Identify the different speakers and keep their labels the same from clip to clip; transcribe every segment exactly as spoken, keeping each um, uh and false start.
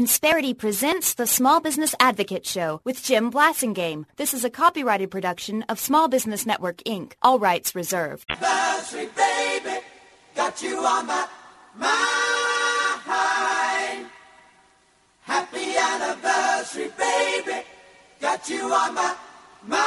Speaker 1: Insperity presents the Small Business Advocate Show with Jim Blasingame. This is a copyrighted production of Small Business Network, Incorporated. All rights reserved.
Speaker 2: Anniversary, baby, got you on my mind. Happy anniversary, baby, got you on my mind.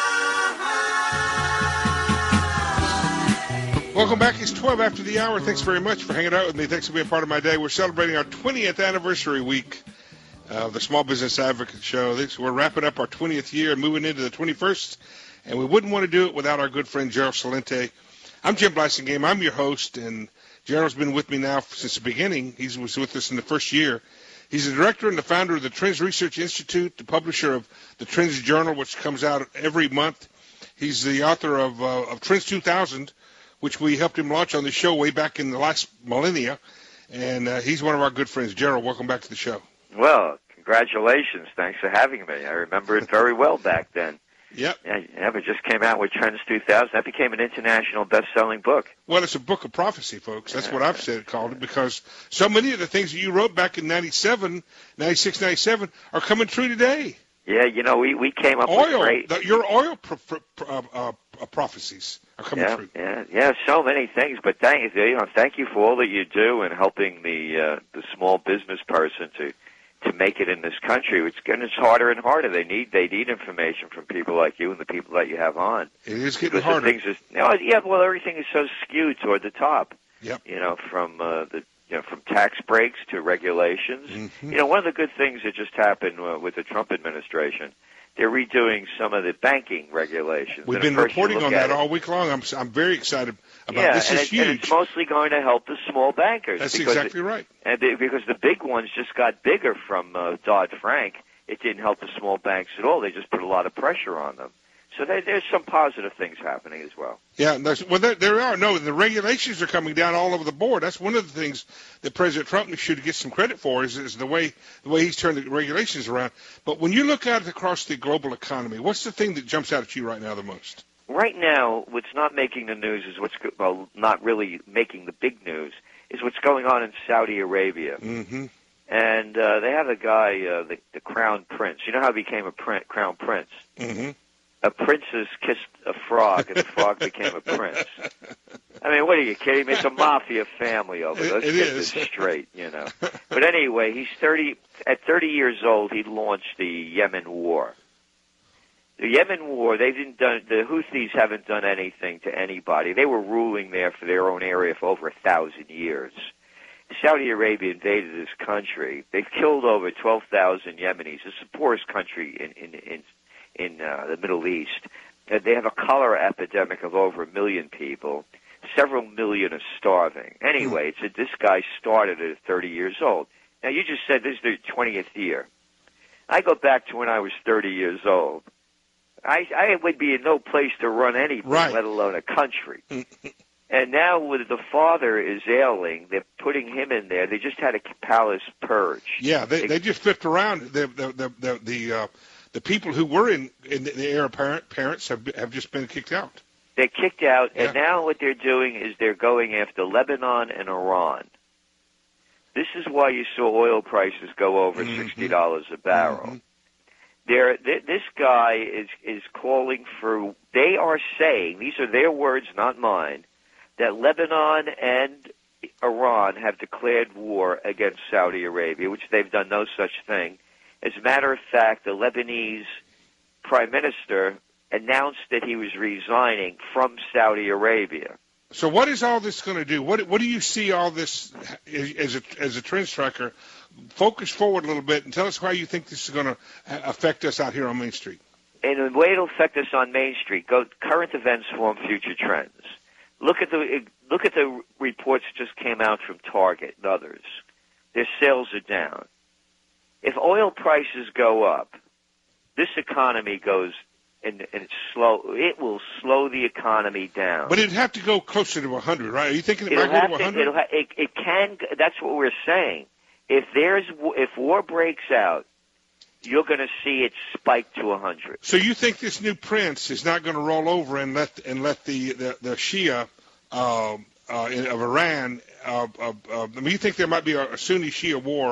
Speaker 3: Welcome back. It's twelve after the hour. Thanks very much for hanging out with me. Thanks for being part of my day. We're celebrating our twentieth anniversary week of the Small Business Advocate Show. This, we're wrapping up our twentieth year and moving into the twenty-first, and we wouldn't want to do it without our good friend Gerald Celente. I'm Jim Blasingame. I'm your host, and Gerald's been with me now since the beginning. He was with us in the first year. He's the director and the founder of the Trends Research Institute, the publisher of the Trends Journal, which comes out every month. He's the author of, uh, of Trends two thousand, which we helped him launch on the show way back in the last millennia. And uh, he's one of our good friends. Gerald, welcome back to the show.
Speaker 4: Well, congratulations. Thanks for having me. I remember it very well back then.
Speaker 3: Yep.
Speaker 4: Yeah, yeah, it just came out with Trends two thousand. That became an international best-selling book.
Speaker 3: Well, it's a book of prophecy, folks. That's what I've said called it, because so many of the things that you wrote back in ninety-seven, ninety-six, ninety-seven are coming true today.
Speaker 4: Yeah, you know, we, we came up
Speaker 3: oil,
Speaker 4: with great...
Speaker 3: The, your oil pro, pro, uh, uh, prophecies are coming
Speaker 4: yeah,
Speaker 3: true.
Speaker 4: Yeah, yeah, so many things. But thank you, know, thank you for all that you do in helping the uh, the small business person to to make it in this country. It's getting it's harder and harder. They need they need information from people like you and the people that you have on.
Speaker 3: It is getting
Speaker 4: because
Speaker 3: harder.
Speaker 4: Things is, you know, yeah, well, everything is so skewed toward the top.
Speaker 3: Yep.
Speaker 4: You know, from uh, the you know from tax breaks to regulations.
Speaker 3: Mm-hmm.
Speaker 4: You know, one of the good things that just happened uh, with the Trump administration, they're redoing some of the banking regulations.
Speaker 3: We've
Speaker 4: and
Speaker 3: been reporting on that
Speaker 4: it,
Speaker 3: all week long. I'm I'm very excited about
Speaker 4: yeah,
Speaker 3: this.
Speaker 4: And
Speaker 3: is
Speaker 4: it,
Speaker 3: huge.
Speaker 4: And it's mostly going to help the small bankers.
Speaker 3: That's
Speaker 4: because
Speaker 3: exactly
Speaker 4: it,
Speaker 3: right.
Speaker 4: And they, because the big ones just got bigger from uh, Dodd-Frank, it didn't help the small banks at all. They just put a lot of pressure on them. So there, there's some positive things happening as well.
Speaker 3: Yeah, there's, well, there, there are. No, the regulations are coming down all over the board. That's one of the things that President Trump should get some credit for is, is the way the way he's turned the regulations around. But when you look at it across the global economy, what's the thing that jumps out at you right now the most?
Speaker 4: Right now, what's not making the news is what's go- well, not really making the big news is what's going on in Saudi Arabia.
Speaker 3: Mm-hmm.
Speaker 4: And uh, they have a guy, uh, the, the Crown Prince. You know how he became a prin- Crown Prince?
Speaker 3: Mm-hmm.
Speaker 4: A princess kissed a frog, and the frog became a prince. I mean, what are you kidding me? It's a mafia family over there. Let's
Speaker 3: it
Speaker 4: get
Speaker 3: is.
Speaker 4: this straight, you know. But anyway, he's thirty. At thirty years old, he launched the Yemen War. The Yemen War, they didn't done. The Houthis haven't done anything to anybody. They were ruling there for their own area for over a thousand years. Saudi Arabia invaded this country. They've killed over twelve thousand Yemenis. It's the poorest country in in in. in uh, the Middle East. Uh, they have a cholera epidemic of over a million people. Several million are starving. Anyway, it's a, this guy started at thirty years old. Now, you just said this is their twentieth year. I go back to when I was thirty years old. I, I would be in no place to run anything,
Speaker 3: right.
Speaker 4: let alone a country. And now with the father is ailing, they're putting him in there. They just had a palace purge.
Speaker 3: Yeah, they,
Speaker 4: they,
Speaker 3: they just flipped around. The, the, the, the, the uh, The people who were in, in the heir apparent parents have have just been kicked out.
Speaker 4: They're kicked out,
Speaker 3: yeah.
Speaker 4: And now what they're doing is they're going after Lebanon and Iran. This is why you saw oil prices go over mm-hmm. sixty dollars a barrel. Mm-hmm. They're, they, this guy is, is calling for, they are saying, these are their words, not mine, that Lebanon and Iran have declared war against Saudi Arabia, which they've done no such thing. As a matter of fact, the Lebanese prime minister announced that he was resigning from Saudi Arabia.
Speaker 3: So what is all this going to do? What what do you see all this as a, as a trend striker? Focus forward a little bit and tell us how you think this is going to affect us out here on Main Street.
Speaker 4: And the way it'll affect us on Main Street, go current events form future trends. Look at the look at the reports that just came out from Target and others. Their sales are down. If oil prices go up, this economy goes and, and it's slow. It will slow the economy down.
Speaker 3: But it'd have to go closer to one hundred, right? Are you thinking it
Speaker 4: it'll
Speaker 3: might go to
Speaker 4: have
Speaker 3: one hundred?
Speaker 4: To, it'll ha- it, it can. That's what we're saying. If there's if war breaks out, you're going to see it spike to one hundred.
Speaker 3: So you think this new prince is not going to roll over and let and let the the, the Shia uh, uh, of Iran? Uh, uh, uh, I mean, you think there might be a, a Sunni Shia war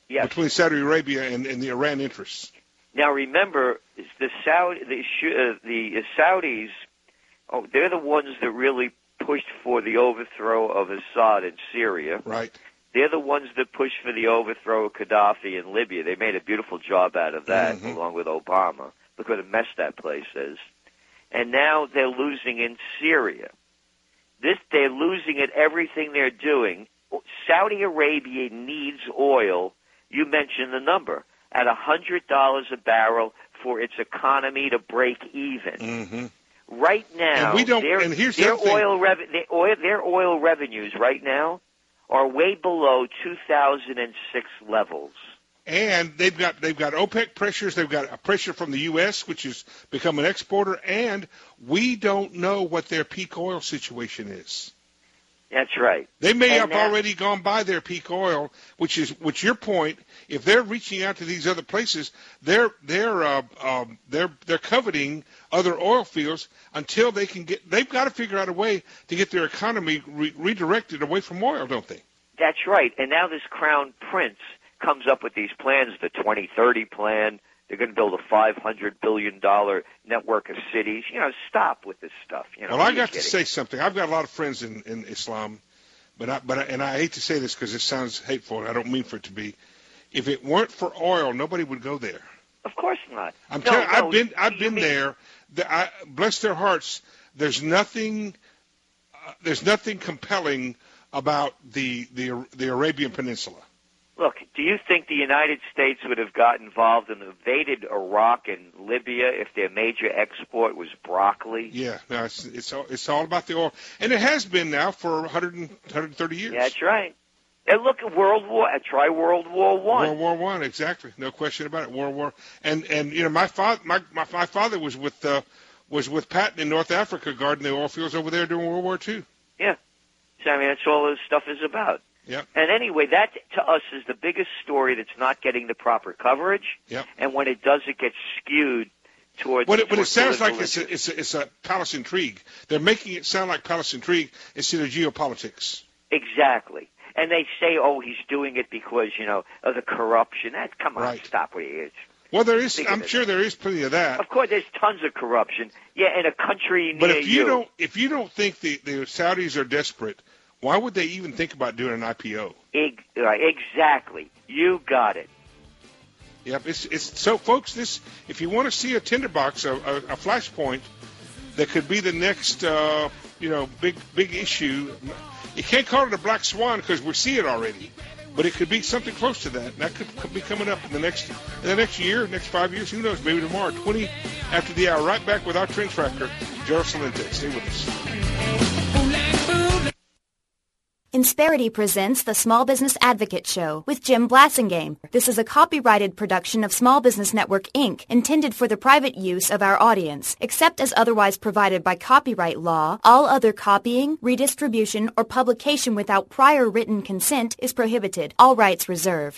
Speaker 4: Yes.
Speaker 3: between Saudi Arabia and, and the Iran interests.
Speaker 4: Now remember, the Saudi, the, uh, the Saudis, oh, they're the ones that really pushed for the overthrow of Assad in Syria.
Speaker 3: Right.
Speaker 4: They're the ones that pushed for the overthrow of Gaddafi in Libya. They made a beautiful job out of that, mm-hmm. along with Obama. Look what a mess that place is. And now they're losing in Syria. This, they're losing at everything they're doing. Saudi Arabia needs oil. You mentioned the number. At one hundred dollars a barrel for its economy to break even.
Speaker 3: Mm-hmm.
Speaker 4: Right now,
Speaker 3: and we don't,
Speaker 4: their,
Speaker 3: and here's
Speaker 4: their,
Speaker 3: the
Speaker 4: oil rev- their, oil, their oil revenues right now are way below two thousand six levels.
Speaker 3: And they've got they've got OPEC pressures. They've got a pressure from the U S, which has become an exporter. And we don't know what their peak oil situation is.
Speaker 4: That's right.
Speaker 3: They may
Speaker 4: and
Speaker 3: have
Speaker 4: that,
Speaker 3: already gone by their peak oil, which is which your point. If they're reaching out to these other places, they're they're uh, um, they're they're coveting other oil fields until they can get. They've got to figure out a way to get their economy re- redirected away from oil, don't they?
Speaker 4: That's right. And now this Crown Prince comes up with these plans, the twenty thirty plan. They're going to build a five hundred billion dollars network of cities. You know, stop with this stuff. You know,
Speaker 3: well, I got to say something. I've got a lot of friends in, in Islam, but I, but I, and I hate to say this because it sounds hateful, and I don't mean for it to be. If it weren't for oil, nobody would go there.
Speaker 4: Of course not.
Speaker 3: I'm
Speaker 4: no,
Speaker 3: telling.
Speaker 4: No,
Speaker 3: I've been I've been
Speaker 4: mean,
Speaker 3: there. The, I, bless their hearts. There's nothing. Uh, there's nothing compelling about the the the Arabian Peninsula.
Speaker 4: Look, do you think the United States would have got involved and invaded Iraq and Libya if their major export was broccoli?
Speaker 3: Yeah, no, it's it's all, it's all about the oil, and it has been now for one hundred, one hundred thirty years.
Speaker 4: Yeah, that's right. And look at World War. Try World War One.
Speaker 3: World War One, exactly. No question about it. World War, and and you know, my father, my my, my father was with uh, was with Patton in North Africa, guarding the oil fields over there during World War Two.
Speaker 4: Yeah, so I mean, that's all this stuff is about.
Speaker 3: Yep.
Speaker 4: And anyway, that to us is the biggest story that's not getting the proper coverage.
Speaker 3: Yep.
Speaker 4: And when it does, it gets skewed towards.
Speaker 3: But it, but it sounds like
Speaker 4: it's
Speaker 3: a, it's a it's a palace intrigue. They're making it sound like palace intrigue instead of geopolitics.
Speaker 4: Exactly. And they say, oh, he's doing it because, you know, of the corruption. That, come on,
Speaker 3: right.
Speaker 4: stop what he is.
Speaker 3: Well, there is. I'm sure there is plenty of that.
Speaker 4: Of course, there's tons of corruption. Yeah, in a country near
Speaker 3: But if you,
Speaker 4: you.
Speaker 3: don't, if you don't think the, the Saudis are desperate, why would they even think about doing an I P O?
Speaker 4: Ex- right, exactly. You got it.
Speaker 3: Yep. It's it's so, folks. This, if you want to see a tinderbox, a, a, a flashpoint that could be the next, uh, you know, big big issue. You can't call it a black swan because we see it already, but it could be something close to that. And that could, could be coming up in the next in the next year, next five years. Who knows? Maybe tomorrow. Twenty after the hour. Right back with our trend tracker, Gerald Celente. Stay with us.
Speaker 1: Insperity presents the Small Business Advocate Show with Jim Blasingame. This is a copyrighted production of Small Business Network, Incorporated, intended for the private use of our audience. Except as otherwise provided by copyright law, all other copying, redistribution, or publication without prior written consent is prohibited. All rights reserved.